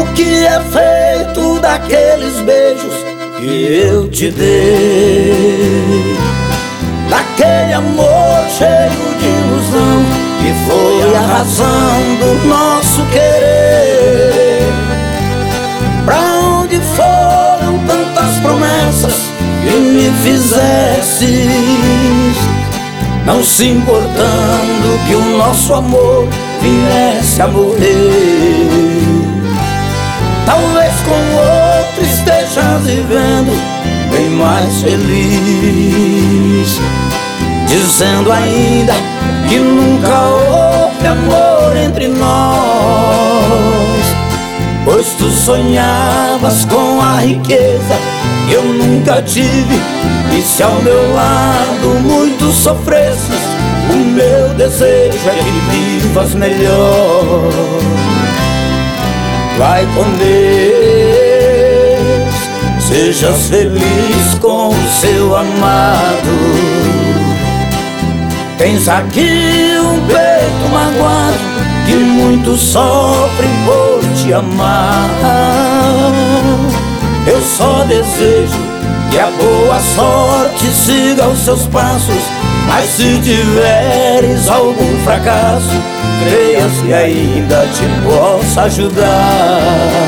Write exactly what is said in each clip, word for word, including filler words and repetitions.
O que é feito daqueles beijos que eu te dei, daquele amor cheio de ilusão que foi a razão do nosso querer? Pra onde foram tantas promessas que me fizesses, não se importando que o nosso amor viesse a morrer? Talvez com outro estejas vivendo bem mais feliz, dizendo ainda que nunca houve amor entre nós, pois tu sonhavas com a riqueza que eu nunca tive. E se ao meu lado muito sofresses, o meu desejo é que vivas melhor. Vai com Deus, sejas feliz com o seu amado. Tens aqui um peito magoado que muito sofre por te amar. Eu só desejo que a boa sorte siga os seus passos, mas se tiveres algum fracasso, creias que ainda te posso ajudar.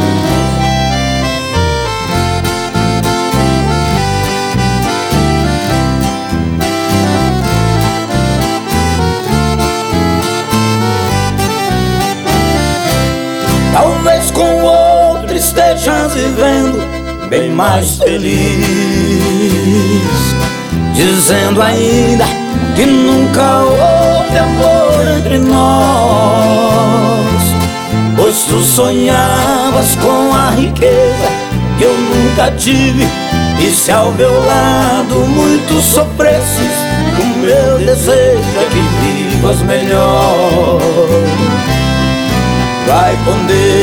Talvez com outro estejas vivendo bem mais feliz, dizendo ainda que nunca houve amor entre nós, pois tu sonhavas com a riqueza que eu nunca tive. E se ao meu lado muito sofresses, o meu desejo é que vivas melhor. Vai com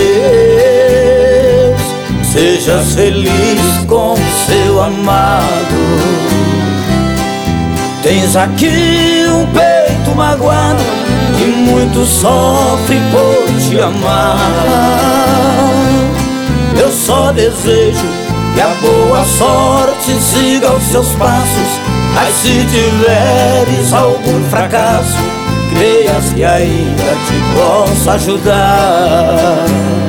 Deus, sejas feliz com o seu amado. Tens aqui um peito magoado que muito sofre por te amar. Eu só desejo que a boa sorte siga os seus passos, mas se tiveres algum fracasso, creias que ainda te posso ajudar.